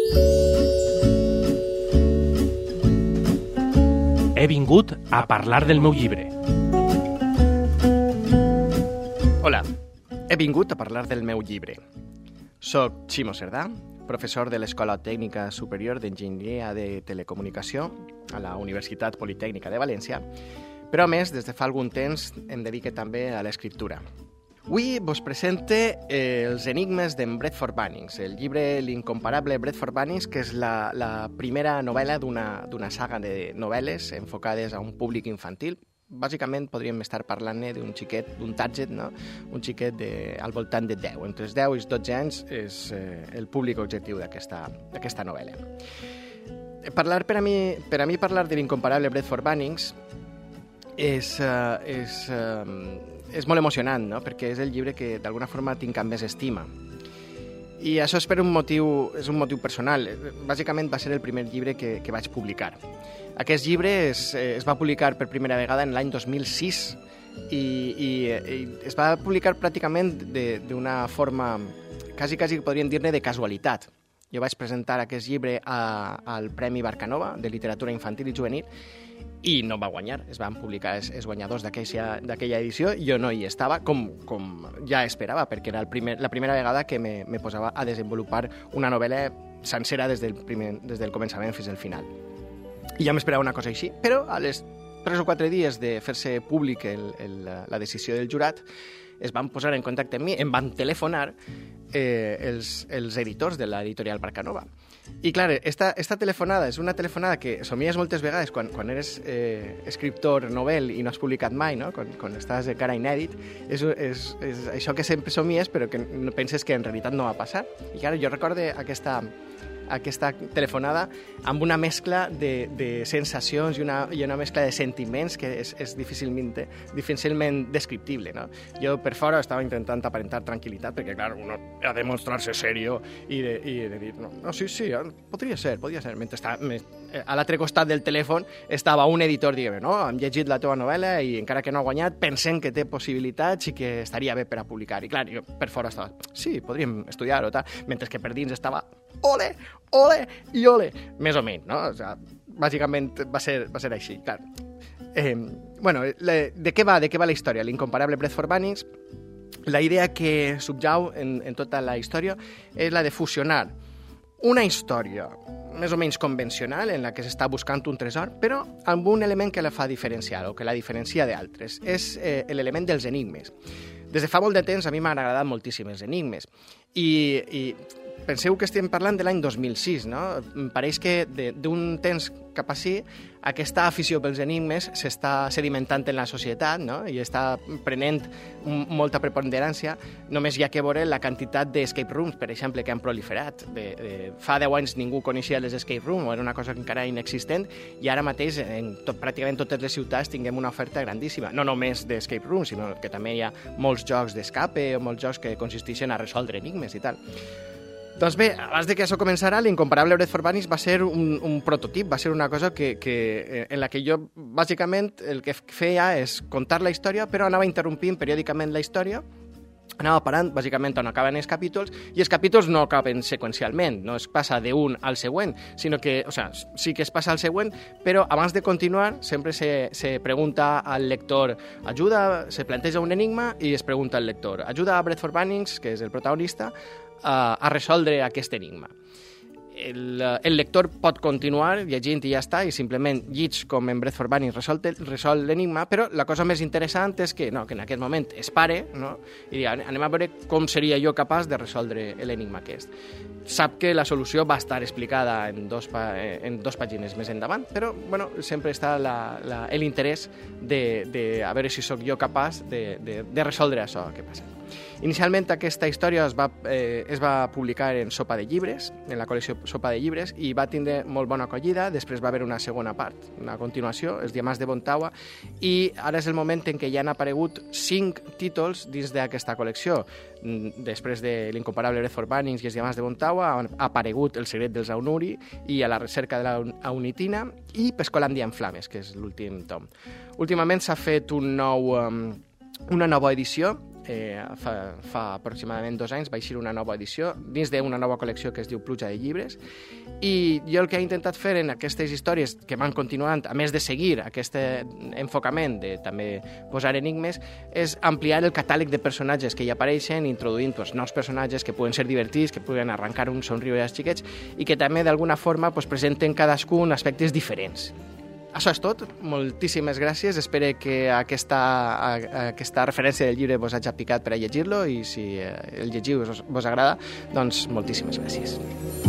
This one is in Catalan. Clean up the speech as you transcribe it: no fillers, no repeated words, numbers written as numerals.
He vingut a parlar del meu llibre. Hola, he vingut a parlar del meu llibre. Soc Ximo Cerdà, professor de l'Escola Tècnica Superior d'Enginyeria de Telecomunicació a la Universitat Politècnica de València, però a més, des de fa algun temps, em dedique també a l'escriptura. Avui vos presente Els enigmes d'en Bradford Bunnings, el llibre L'incomparable Bradford Bunnings, que és la primera novel·la d'una saga de novel·les enfocades a un públic infantil. Bàsicament podríem estar parlant d'un xiquet, d'un target, no? Un xiquet al voltant de 10. Entre els 10 i els 12 anys és el públic objectiu d'aquesta novel·la. Per a mi parlar de l'incomparable Bradford Bunnings és molt emocionant, no? Perquè és el llibre que d'alguna forma tinc amb més estima. I això és un motiu personal. Bàsicament va ser el primer llibre que vaig publicar. Aquest llibre es va publicar per primera vegada en l'any 2006 i es va publicar pràcticament d'una forma, quasi podríem dir-ne, de casualitat. Jo vaig presentar aquest llibre al Premi Barcanova de Literatura Infantil i Juvenil i no va guanyar. Es van publicar els guanyadors d'aquella edició. Jo no hi estava, com ja esperava, perquè era la primera vegada que me posava a desenvolupar una novel·la sencera des del començament fins al final. I ja m'esperava una cosa així, però a les 3 o 4 dies de fer-se públic la decisió del jurat, es van posar en contacte amb mi, em van telefonar els editors de l'editorial Barcanova. I clar, esta telefonada és una telefonada que somies moltes vegades quan eres escriptor novel i no has publicat mai, no? Quan estàs encara inèdit, és això que sempre somies però que no penses que en realitat no va passar. I clar, jo recordo aquesta telefonada amb una mescla de sensacions i una mescla de sentiments que és difícilment descriptible, no? Jo per fora estava intentant aparentar tranquil·litat perquè, clar, uno ha de mostrar-se serio i de dir, no, sí, podria ser, mentre a l'altre costat del telèfon estava un editor dient, no, hem llegit la teva novel·la i encara que no ha guanyat, pensem que té possibilitats i que estaria bé per a publicar. I clar, jo per fora estava, sí, podríem estudiar-ho, tal, mentre que per dins estava ole i ole, més o menys, no? O sigui, bàsicament va ser així, clar. De què va la història? L'incomparable Bradford Bunnings, la idea que subjau en tota la història és la de fusionar una història més o menys convencional en la que s'està buscant un tresor, però amb un element que la fa diferencial o que la diferencia d'altres. És l'element dels enigmes. Des de fa molt de temps a mi m'han agradat moltíssim els enigmes i penseu que estem parlant de l'any 2006, no? Pareix que d'un temps cap ací aquesta afició pels enigmes s'està sedimentant en la societat, no? I està prenent molta preponderància. Només hi ha que veure la quantitat d'escape rooms, per exemple, que han proliferat. Fa 10 anys ningú coneixia les escape rooms, era una cosa encara inexistent, i ara mateix pràcticament totes les ciutats tinguem una oferta grandíssima. No només d'escape rooms, sinó que també hi ha molts jocs d'escape o molts jocs que consisteixen a resoldre enigmes i tal. Doncs bé, abans de que això començara, l'incomparable Bradford Bunnings va ser un prototip, va ser una cosa en la que jo, bàsicament, el que feia és contar la història, però anava interrompint periòdicament la història, anava parant, bàsicament, on acaben els capítols, i els capítols no acaben seqüencialment, no es passa d'un al següent, sinó que, sí que es passa al següent, però abans de continuar sempre se pregunta al lector se planteja un enigma i es pregunta al lector, ajuda a Bradford Bunnings, que és el protagonista, a resoldre aquest enigma. El lector pot continuar llegint i ja està, i simplement llits com en Bradford Bunnings resol l'enigma, però la cosa més interessant és que en aquest moment es pare, no? I diu, anem a veure com seria jo capaç de resoldre l'enigma aquest. Sap que la solució va estar explicada en dos pàgines més endavant, però sempre està l'interès de a veure si sóc jo capaç de resoldre això que passa. Inicialment aquesta història es va publicar en Sopa de Llibres, en la col·lecció Sopa de Llibres, i va tindre molt bona acollida. Després va haver una segona part, una continuació, Els diamants de Bontaua, i ara és el moment en què ja han aparegut 5 títols dins d'aquesta col·lecció. Després de l'incomparable Bradford Bunnings i Els diamants de Bontaua ha aparegut El secret dels Aunuri i A la recerca de l'Aunitina i Pescolàndia en flames, que és l'últim tom. Últimament s'ha fet una nova edició fa aproximadament 2 anys va eixir una nova edició dins d'una nova col·lecció que es diu Pluja de llibres, i jo el que he intentat fer en aquestes històries que van continuant, a més de seguir aquest enfocament de també posar enigmes, és ampliar el catàleg de personatges que hi apareixen, introduint nous personatges que poden ser divertits, que puguen arrencar un somriure als xiquets i que també d'alguna forma presenten cadascun aspectes diferents. Això és tot. Moltíssimes gràcies. Espero que aquesta referència del llibre vos hagi picat per a llegir-lo, i si el llegiu vos agrada, doncs moltíssimes gràcies.